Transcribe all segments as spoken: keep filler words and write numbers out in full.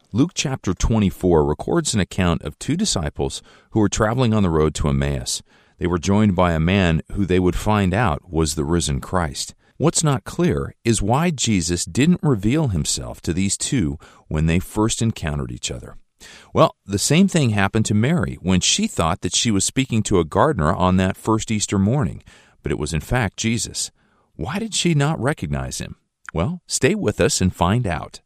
Luke chapter twenty-four records an account of two disciples who were traveling on the road to Emmaus. They were joined by a man who they would find out was the risen Christ. What's not clear is why Jesus didn't reveal himself to these two when they first encountered each other. Well, the same thing happened to Mary when she thought that she was speaking to a gardener on that first Easter morning, but it was in fact Jesus. Why did she not recognize him? Well, stay with us and find out.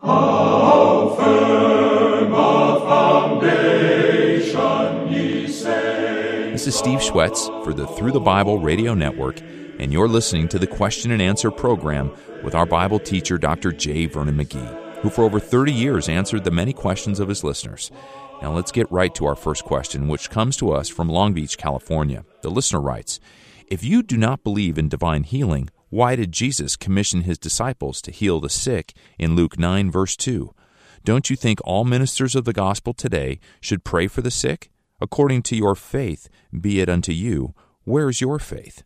How firm a foundation ye say. This is Steve Schwetz for the Through the Bible Radio Network, and you're listening to the Question and Answer program with our Bible teacher, Doctor J. Vernon McGee, who for over thirty years answered the many questions of his listeners. Now let's get right to our first question, which comes to us from Long Beach, California. The listener writes, if you do not believe in divine healing, why did Jesus commission his disciples to heal the sick in Luke nine, verse two? Don't you think all ministers of the gospel today should pray for the sick? According to your faith, be it unto you. Where is your faith?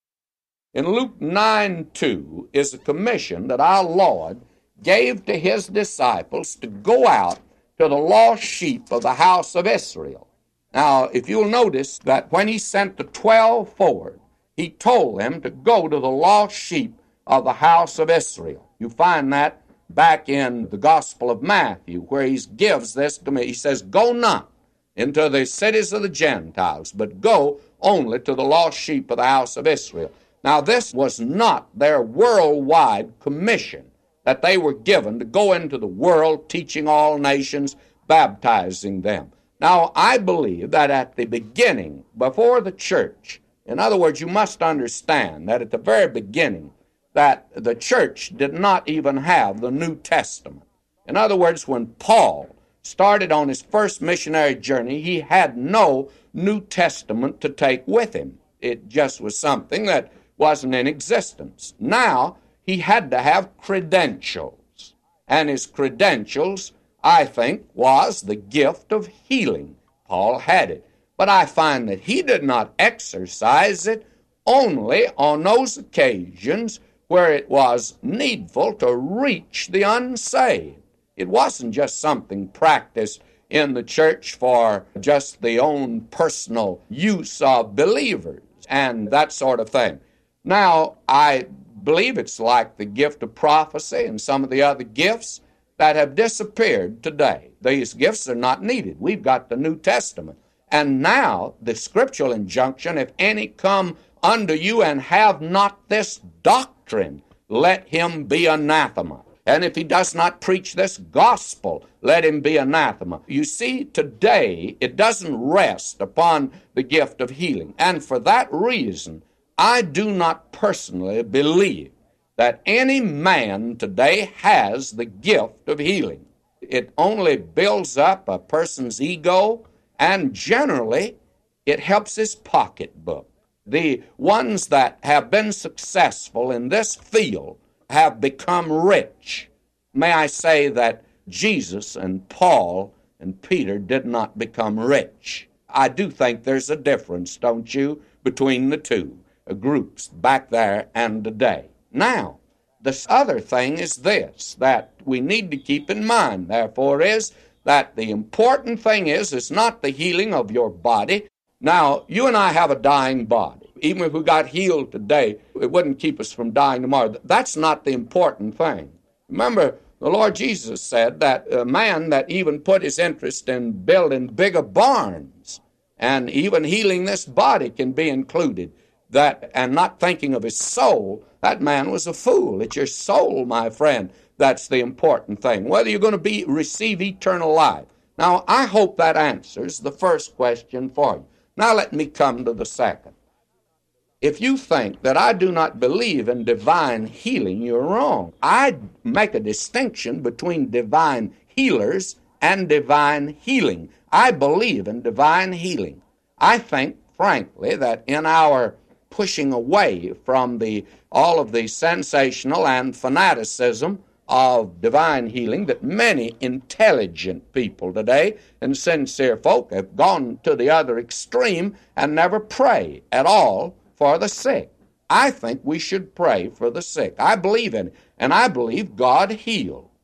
In Luke nine two is a commission that our Lord gave to his disciples to go out to the lost sheep of the house of Israel. Now, if you'll notice that when he sent the twelve forward, he told them to go to the lost sheep of the house of Israel. You find that back in the Gospel of Matthew, where he gives this to me. He says, go not into the cities of the Gentiles, but go only to the lost sheep of the house of Israel. Now, this was not their worldwide commission that they were given to go into the world, teaching all nations, baptizing them. Now, I believe that at the beginning, before the church, in other words, you must understand that at the very beginning, that the church did not even have the New Testament. In other words, when Paul started on his first missionary journey, he had no New Testament to take with him. It just was something that wasn't in existence. Now, he had to have credentials, and his credentials, I think, was the gift of healing. Paul had it, but I find that he did not exercise it only on those occasions where it was needful to reach the unsaved. It wasn't just something practiced in the church for just the own personal use of believers and that sort of thing. Now, I believe it's like the gift of prophecy and some of the other gifts that have disappeared today. These gifts are not needed. We've got the New Testament. And now the scriptural injunction, if any come unto you and have not this doctrine, let him be anathema. And if he does not preach this gospel, let him be anathema. You see, today it doesn't rest upon the gift of healing. And for that reason, I do not personally believe that any man today has the gift of healing. It only builds up a person's ego, and generally it helps his pocketbook. The ones that have been successful in this field have become rich. May I say that Jesus and Paul and Peter did not become rich. I do think there's a difference, don't you, between the two groups back there and today. Now, this other thing is this, that we need to keep in mind, therefore, is that the important thing is, is not the healing of your body. Now, you and I have a dying body. Even if we got healed today, it wouldn't keep us from dying tomorrow. That's not the important thing. Remember, the Lord Jesus said that a man that even put his interest in building bigger barns and even healing this body can be included, that and not thinking of his soul, that man was a fool. It's your soul, my friend, that's the important thing, whether you're going to be receive eternal life. Now, I hope that answers the first question for you. Now let me come to the second. If you think that I do not believe in divine healing, you're wrong. I make a distinction between divine healers and divine healing. I believe in divine healing. I think, frankly, that in our pushing away from the all of the sensational and fanaticism of divine healing, that many intelligent people today and sincere folk have gone to the other extreme and never pray at all for the sick. I think we should pray for the sick. I believe in it, and I believe God heals.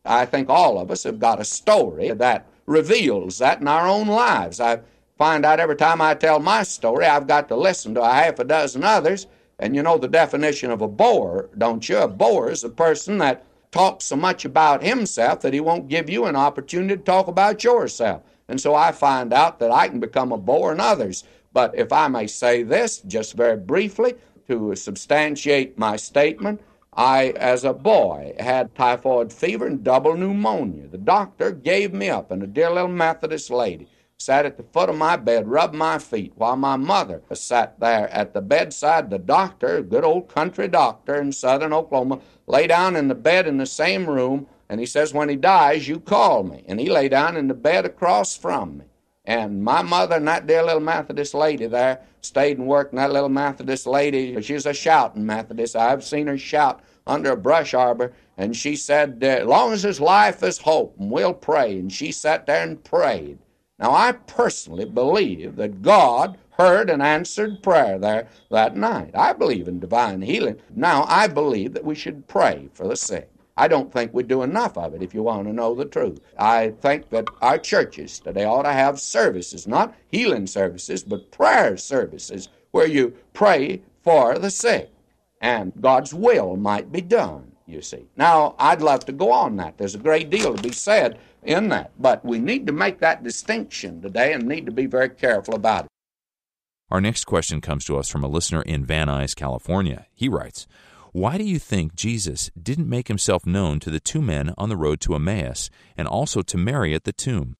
I think all of us have got a story that reveals that in our own lives. I find out every time I tell my story, I've got to listen to a half a dozen others. And you know the definition of a bore, don't you? A bore is a person that talks so much about himself that he won't give you an opportunity to talk about yourself. And so I find out that I can become a bore in others. But if I may say this, just very briefly, to substantiate my statement, I, as a boy, had typhoid fever and double pneumonia. The doctor gave me up, and a dear little Methodist lady sat at the foot of my bed, rubbed my feet, while my mother sat there at the bedside. The doctor, a good old country doctor in southern Oklahoma, lay down in the bed in the same room, and he says, when he dies, you call me. And he lay down in the bed across from me. And my mother and that dear little Methodist lady there stayed and worked, and that little Methodist lady, she was a shouting Methodist. I've seen her shout under a brush arbor, and she said, as long as his life is hope, and we'll pray. And she sat there and prayed. Now, I personally believe that God heard and answered prayer there that night. I believe in divine healing. Now, I believe that we should pray for the sick. I don't think we do enough of it, if you want to know the truth. I think that our churches today ought to have services, not healing services, but prayer services, where you pray for the sick, and God's will might be done, you see. Now, I'd love to go on that. There's a great deal to be said in that, but we need to make that distinction today and need to be very careful about it. Our next question comes to us from a listener in Van Nuys, California. He writes, why do you think Jesus didn't make himself known to the two men on the road to Emmaus and also to Mary at the tomb?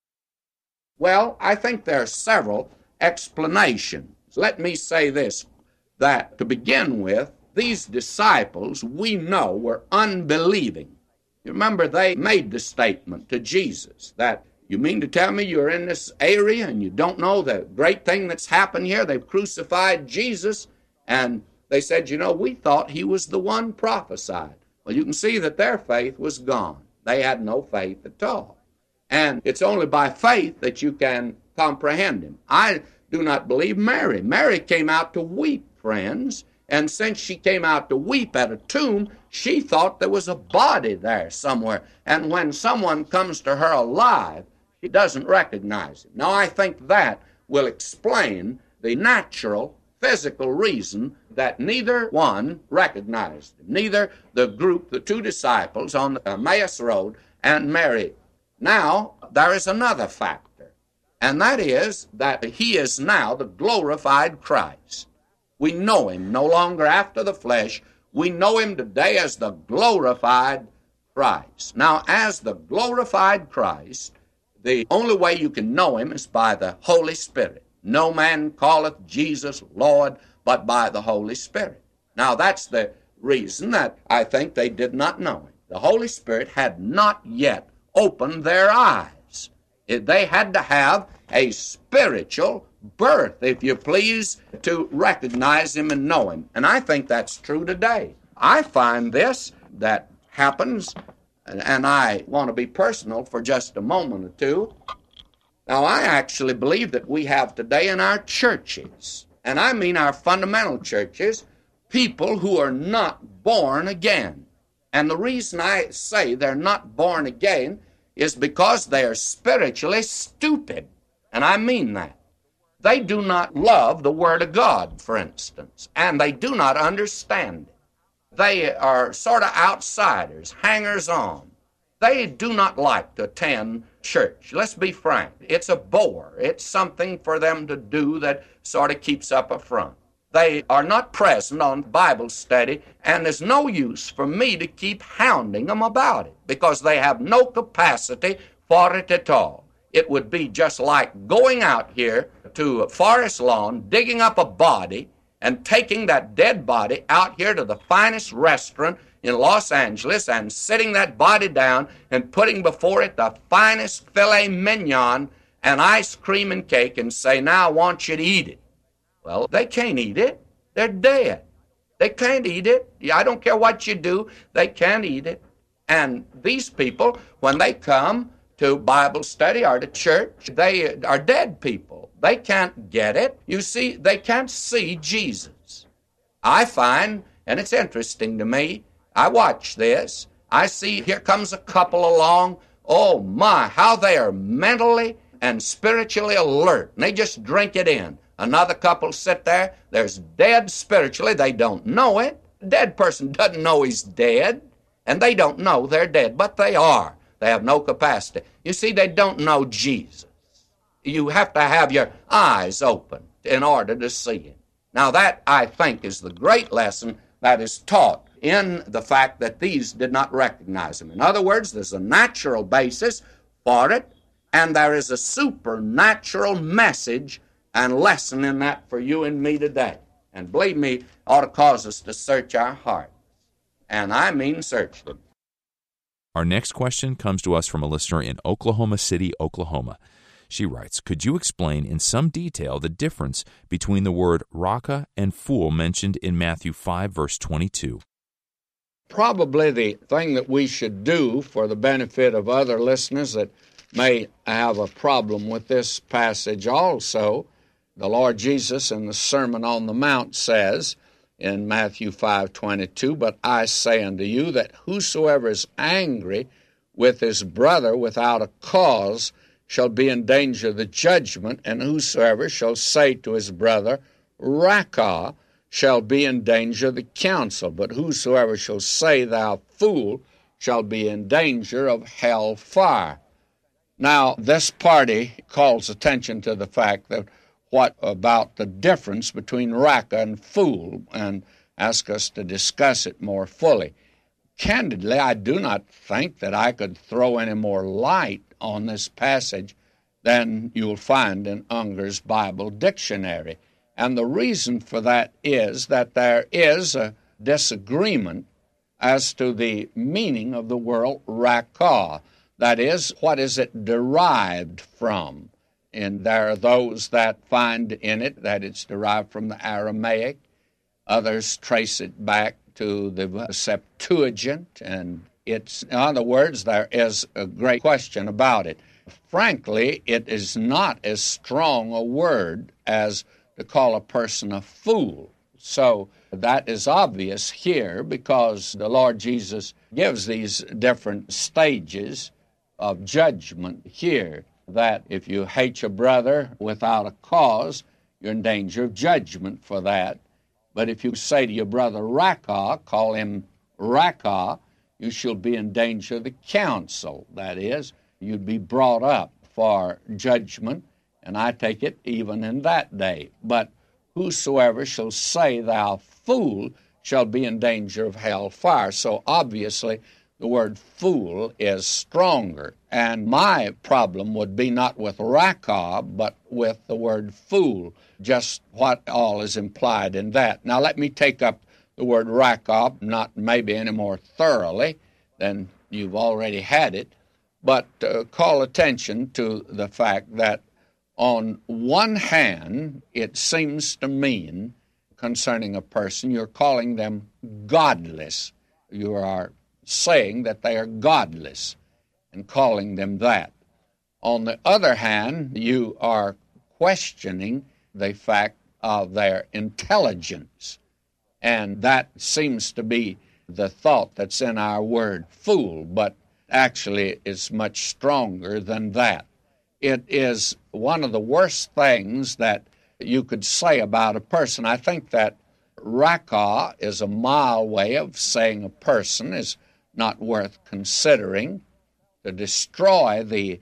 Well, I think there are several explanations. Let me say this, that to begin with, these disciples we know were unbelieving. You remember they made the statement to Jesus that, you mean to tell me you're in this area and you don't know the great thing that's happened here? They've crucified Jesus, and they said, you know, we thought he was the one prophesied. Well, you can see that their faith was gone. They had no faith at all. And it's only by faith that you can comprehend him. I do not believe Mary. Mary came out to weep, friends. And since she came out to weep at a tomb, she thought there was a body there somewhere. And when someone comes to her alive, she doesn't recognize him. Now, I think that will explain the natural, physical reason that neither one recognized him, neither the group, the two disciples on the Emmaus Road, and Mary. Now, there is another factor, and that is that he is now the glorified Christ. We know him no longer after the flesh. We know him today as the glorified Christ. Now, as the glorified Christ, the only way you can know him is by the Holy Spirit. No man calleth Jesus Lord but by the Holy Spirit. Now, that's the reason that I think they did not know him. The Holy Spirit had not yet opened their eyes. They had to have a spiritual birth, if you please, to recognize him and know him. And I think that's true today. I find this that happens, and I want to be personal for just a moment or two. Now, I actually believe that we have today in our churches, and I mean our fundamental churches, people who are not born again. And the reason I say they're not born again is because they are spiritually stupid. And I mean that. They do not love the Word of God, for instance, and they do not understand it. They are sort of outsiders, hangers-on. They do not like to attend church. Let's be frank. It's a bore. It's something for them to do that sort of keeps up a front. They are not present on Bible study, and there's no use for me to keep hounding them about it because they have no capacity for it at all. It would be just like going out here to a forest lawn, digging up a body, and taking that dead body out here to the finest restaurant in Los Angeles and sitting that body down and putting before it the finest filet mignon and ice cream and cake and say, now I want you to eat it. Well, they can't eat it. They're dead. They can't eat it. I don't care what you do. They can't eat it. And these people, when they come to Bible study or to church, they are dead people. They can't get it. You see, they can't see Jesus. I find, and it's interesting to me, I watch this, I see here comes a couple along. Oh my, how they are mentally and spiritually alert. And they just drink it in. Another couple sit there. There's dead spiritually. They don't know it. A dead person doesn't know he's dead. And they don't know they're dead, but they are. They have no capacity. You see, they don't know Jesus. You have to have your eyes open in order to see Him. Now that, I think, is the great lesson that is taught in the fact that these did not recognize Him. In other words, there's a natural basis for it, and there is a supernatural message and lesson in that for you and me today. And believe me, ought to cause us to search our hearts. And I mean search them. Our next question comes to us from a listener in Oklahoma City, Oklahoma. She writes, could you explain in some detail the difference between the word raca and fool mentioned in Matthew five, verse twenty-two? Probably the thing that we should do for the benefit of other listeners that may have a problem with this passage also, the Lord Jesus in the Sermon on the Mount says in Matthew five twenty-two, but I say unto you that whosoever is angry with his brother without a cause shall be in danger of the judgment, and whosoever shall say to his brother, raca, shall be in danger of the council. But whosoever shall say, thou fool, shall be in danger of hell fire. Now, this party calls attention to the fact that what about the difference between raca and fool, and ask us to discuss it more fully. Candidly, I do not think that I could throw any more light on this passage than you'll find in Unger's Bible Dictionary. And the reason for that is that there is a disagreement as to the meaning of the word raca. That is, what is it derived from? And there are those that find in it that it's derived from the Aramaic. Others trace it back to the Septuagint. And it's, in other words, there is a great question about it. Frankly, it is not as strong a word as to call a person a fool. So that is obvious here because the Lord Jesus gives these different stages of judgment here, that if you hate your brother without a cause, you're in danger of judgment for that. But if you say to your brother raca, call him raca, you shall be in danger of the council. That is, you'd be brought up for judgment, and I take it even in that day. But whosoever shall say, thou fool, shall be in danger of hell fire. So obviously, the word fool is stronger. And my problem would be not with raca, but with the word fool, just what all is implied in that. Now let me take up the word raca, not maybe any more thoroughly than you've already had it, but uh, call attention to the fact that on one hand, it seems to mean, concerning a person, you're calling them godless. You are saying that they are godless and calling them that. On the other hand, you are questioning the fact of their intelligence, and that seems to be the thought that's in our word fool, but actually is much stronger than that. It is one of the worst things that you could say about a person. I think that raca is a mild way of saying a person is not worth considering, to destroy the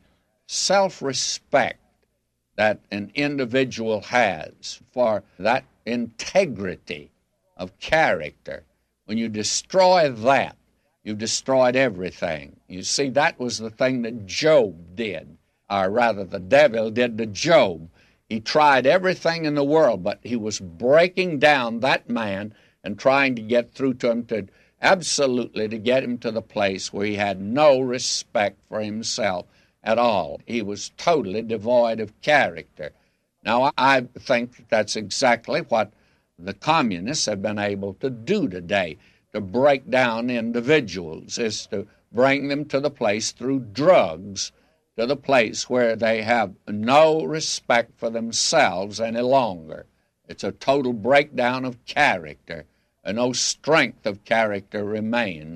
self-respect that an individual has for that integrity of character. When you destroy that, you've destroyed everything. You see, that was the thing that Job did, or rather the devil did to Job. He tried everything in the world, but he was breaking down that man and trying to get through to him to absolutely to get him to the place where he had no respect for himself at all. He was totally devoid of character. Now, I think that's exactly what the communists have been able to do today, to break down individuals, is to bring them to the place through drugs, to the place where they have no respect for themselves any longer. It's a total breakdown of character. And no strength of character remains,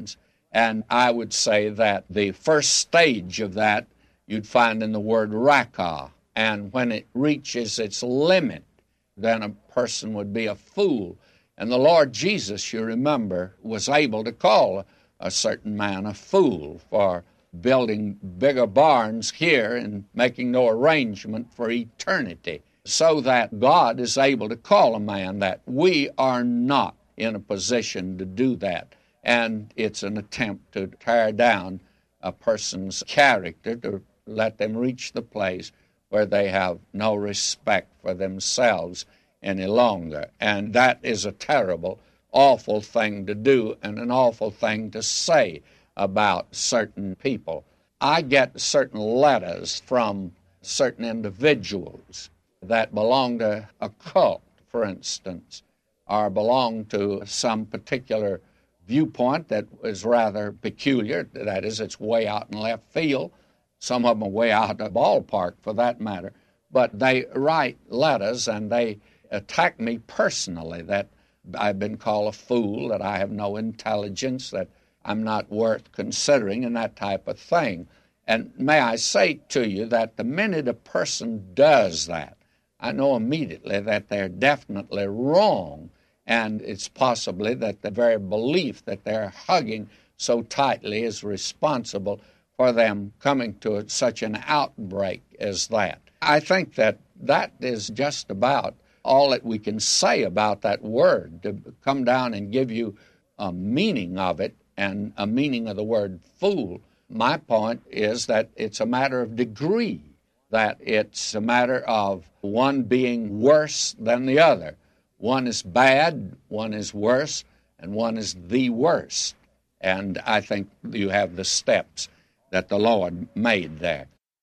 And I would say that the first stage of that you'd find in the word rakah. And when it reaches its limit, then a person would be a fool. And the Lord Jesus, you remember, was able to call a certain man a fool for building bigger barns here and making no arrangement for eternity. So that God is able to call a man that. We are not in a position to do that. And it's an attempt to tear down a person's character, to let them reach the place where they have no respect for themselves any longer. And that is a terrible, awful thing to do and an awful thing to say about certain people. I get certain letters from certain individuals that belong to a cult, for instance, or belong to some particular viewpoint that is rather peculiar. That is, it's way out in left field. Some of them are way out of the ballpark, for that matter. But they write letters and they attack me personally, that I've been called a fool, that I have no intelligence, that I'm not worth considering, and that type of thing. And may I say to you that the minute a person does that, I know immediately that they're definitely wrong, and it's possibly that the very belief that they're hugging so tightly is responsible for them coming to such an outbreak as that. I think that that is just about all that we can say about that word, to come down and give you a meaning of it and a meaning of the word fool. My point is that it's a matter of degree, that it's a matter of one being worse than the other. One is bad, one is worse, and one is the worst. And I think you have the steps that the Lord made there.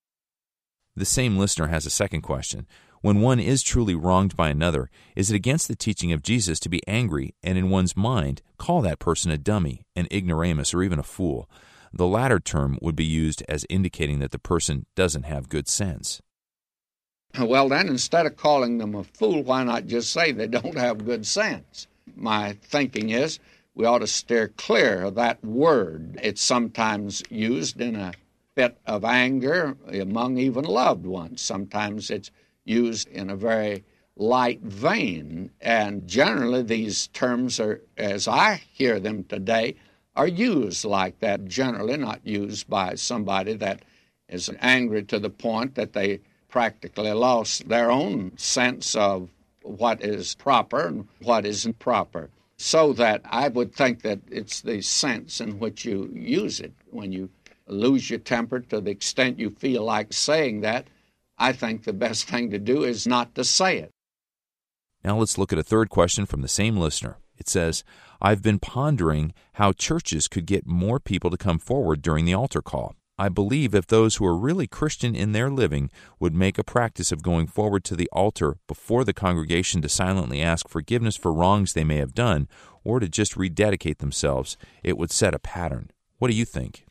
The same listener has a second question. When one is truly wronged by another, is it against the teaching of Jesus to be angry and in one's mind call that person a dummy, an ignoramus, or even a fool? The latter term would be used as indicating that the person doesn't have good sense. Well, then, instead of calling them a fool, why not just say they don't have good sense? My thinking is we ought to steer clear of that word. It's sometimes used in a fit of anger among even loved ones. Sometimes it's used in a very light vein. And generally these terms are, as I hear them today, are used like that, generally not used by somebody that is angry to the point that they practically lost their own sense of what is proper and what isn't proper. So that I would think that it's the sense in which you use it. When you lose your temper to the extent you feel like saying that, I think the best thing to do is not to say it. Now let's look at a third question from the same listener. It says, I've been pondering how churches could get more people to come forward during the altar call. I believe if those who are really Christian in their living would make a practice of going forward to the altar before the congregation to silently ask forgiveness for wrongs they may have done, or to just rededicate themselves, it would set a pattern. What do you think?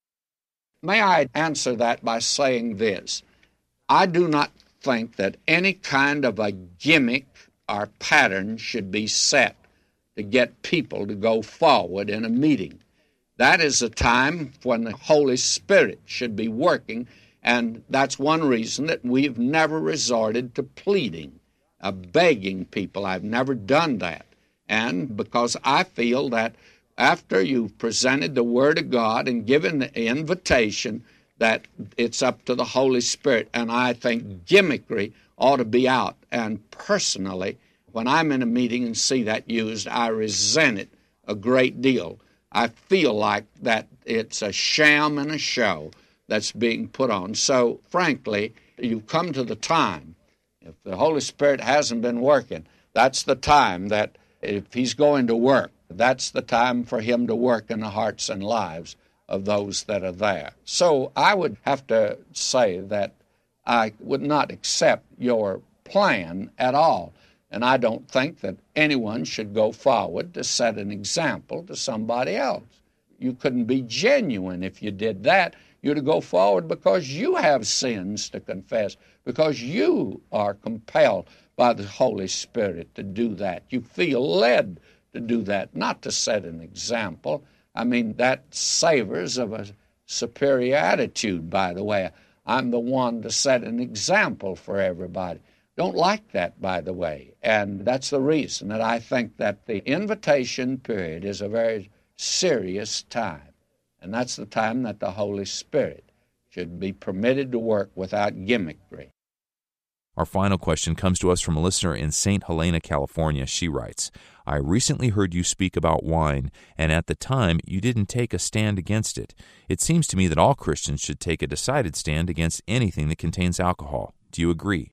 May I answer that by saying this? I do not think that any kind of a gimmick or pattern should be set to get people to go forward in a meeting. That is a time when the Holy Spirit should be working, and that's one reason that we've never resorted to pleading, uh, begging people. I've never done that. And because I feel that after you've presented the Word of God and given the invitation, that it's up to the Holy Spirit. And I think gimmickry ought to be out. And personally, when I'm in a meeting and see that used, I resent it a great deal. I feel like that it's a sham and a show that's being put on. So, frankly, you've come to the time. If the Holy Spirit hasn't been working, that's the time that if He's going to work, that's the time for Him to work in the hearts and lives of those that are there. So I would have to say that I would not accept your plan at all. And I don't think that anyone should go forward to set an example to somebody else. You couldn't be genuine if you did that. You're to go forward because you have sins to confess, because you are compelled by the Holy Spirit to do that. You feel led to do that, not to set an example. I mean, that savors of a superior attitude, by the way. I'm the one to set an example for everybody. Don't like that, by the way. And that's the reason that I think that the invitation period is a very serious time. And that's the time that the Holy Spirit should be permitted to work without gimmickry. Our final question comes to us from a listener in Saint Helena, California. She writes, I recently heard you speak about wine, and at the time you didn't take a stand against it. It seems to me that all Christians should take a decided stand against anything that contains alcohol. Do you agree?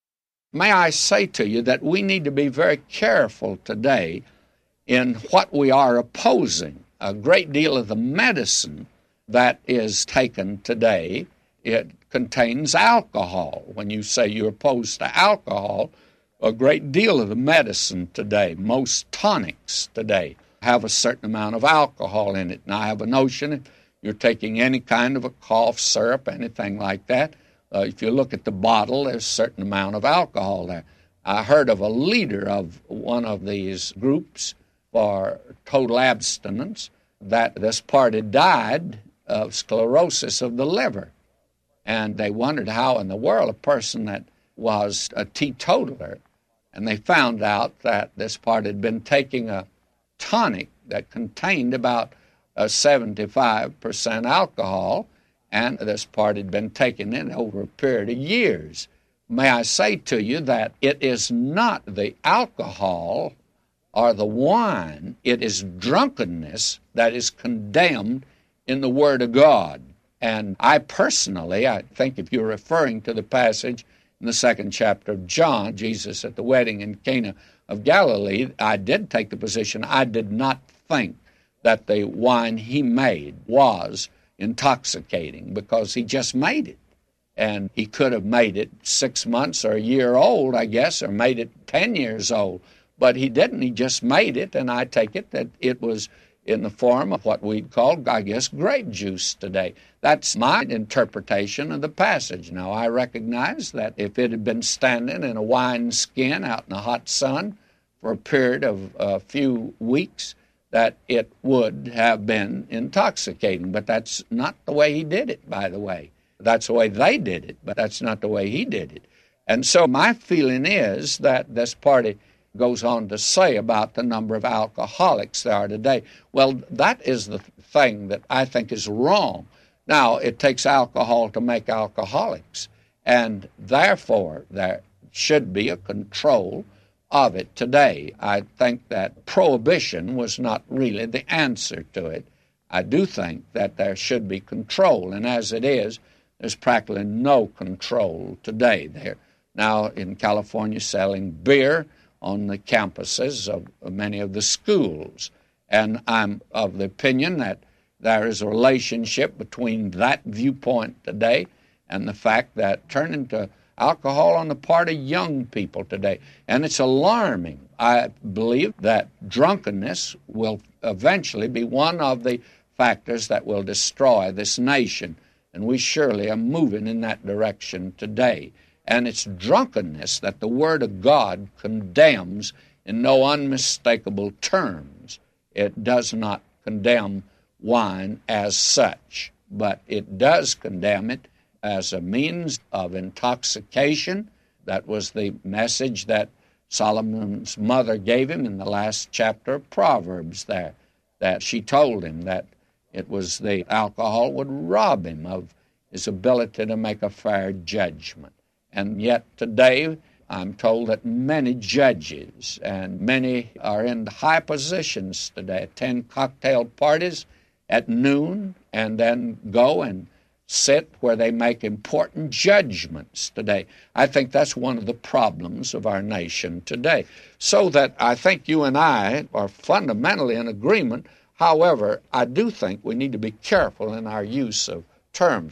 May I say to you that we need to be very careful today in what we are opposing. A great deal of the medicine that is taken today, it contains alcohol. When you say you're opposed to alcohol, a great deal of the medicine today, most tonics today, have a certain amount of alcohol in it. And I have a notion if you're taking any kind of a cough syrup, anything like that, uh, if you look at the bottle, there's a certain amount of alcohol there. I heard of a leader of one of these groups for total abstinence that this party died of sclerosis of the liver. And they wondered how in the world a person that was a teetotaler, and they found out that this part had been taking a tonic that contained about uh, seventy-five percent alcohol, and this part had been taking it over a period of years. May I say to you that it is not the alcohol or the wine, it is drunkenness that is condemned in the Word of God. And I personally, I think if you're referring to the passage in the second chapter of John, Jesus at the wedding in Cana of Galilee, I did take the position, I did not think that the wine he made was intoxicating because he just made it. And he could have made it six months or a year old, I guess, or made it ten years old. But he didn't. He just made it, and I take it that it was in the form of what we'd call, I guess, grape juice today. That's my interpretation of the passage. Now, I recognize that if it had been standing in a wine skin out in the hot sun for a period of a few weeks, that it would have been intoxicating. But that's not the way he did it, by the way. That's the way they did it, but that's not the way he did it. And so my feeling is that this party goes on to say about the number of alcoholics there are today. Well, that is the thing that I think is wrong. Now, it takes alcohol to make alcoholics, and therefore there should be a control of it today. I think that prohibition was not really the answer to it. I do think that there should be control, and as it is, there's practically no control today. They're now in California selling beer on the campuses of many of the schools. And I'm of the opinion that there is a relationship between that viewpoint today and the fact that turning to alcohol on the part of young people today. And it's alarming. I believe that drunkenness will eventually be one of the factors that will destroy this nation. And we surely are moving in that direction today. And it's drunkenness that the Word of God condemns in no unmistakable terms. It does not condemn wine as such, but it does condemn it as a means of intoxication. That was the message that Solomon's mother gave him in the last chapter of Proverbs there, that she told him that it was the alcohol would rob him of his ability to make a fair judgment. And yet today, I'm told that many judges and many are in high positions today, attend cocktail parties at noon and then go and sit where they make important judgments today. I think that's one of the problems of our nation today. So that I think you and I are fundamentally in agreement. However, I do think we need to be careful in our use of terms.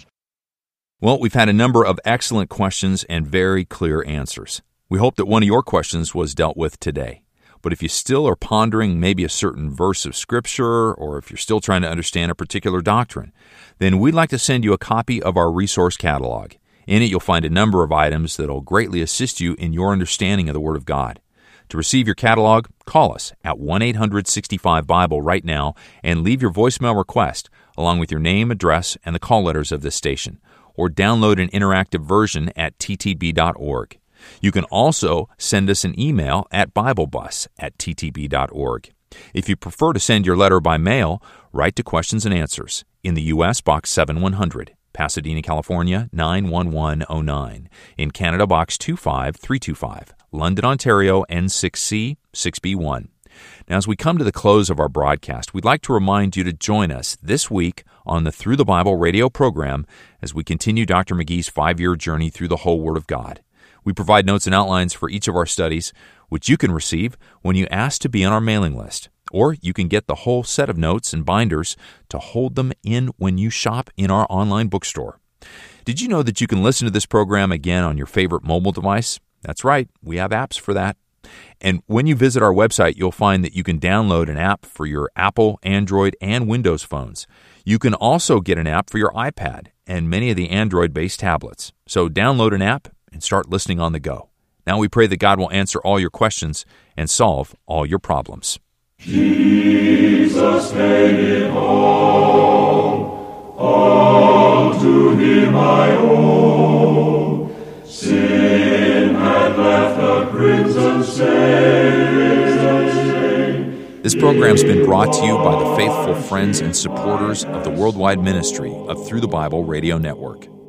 Well, we've had a number of excellent questions and very clear answers. We hope that one of your questions was dealt with today. But if you still are pondering maybe a certain verse of Scripture, or if you're still trying to understand a particular doctrine, then we'd like to send you a copy of our resource catalog. In it, you'll find a number of items that will greatly assist you in your understanding of the Word of God. To receive your catalog, call us at one eight hundred sixty-five Bible right now and leave your voicemail request along with your name, address, and the call letters of this station, or download an interactive version at t t b dot org. You can also send us an email at biblebus at t t b dot org. If you prefer to send your letter by mail, write to Questions and Answers, in the U S Box seven one hundred, Pasadena, California nine one one oh nine. In Canada, Box two five three two five, London, Ontario N six C six B one. Now, as we come to the close of our broadcast, we'd like to remind you to join us this week on the Through the Bible radio program as we continue Doctor McGee's five-year journey through the whole Word of God. We provide notes and outlines for each of our studies, which you can receive when you ask to be on our mailing list. Or you can get the whole set of notes and binders to hold them in when you shop in our online bookstore. Did you know that you can listen to this program again on your favorite mobile device? That's right, we have apps for that. And when you visit our website, you'll find that you can download an app for your Apple, Android, and Windows phones. You can also get an app for your iPad and many of the Android-based tablets. So download an app and start listening on the go. Now we pray that God will answer all your questions and solve all your problems. Jesus paid it all, all to Him I owe. Sin had left a crimson stain. This program's been brought to you by the faithful friends and supporters of the worldwide ministry of Through the Bible Radio Network.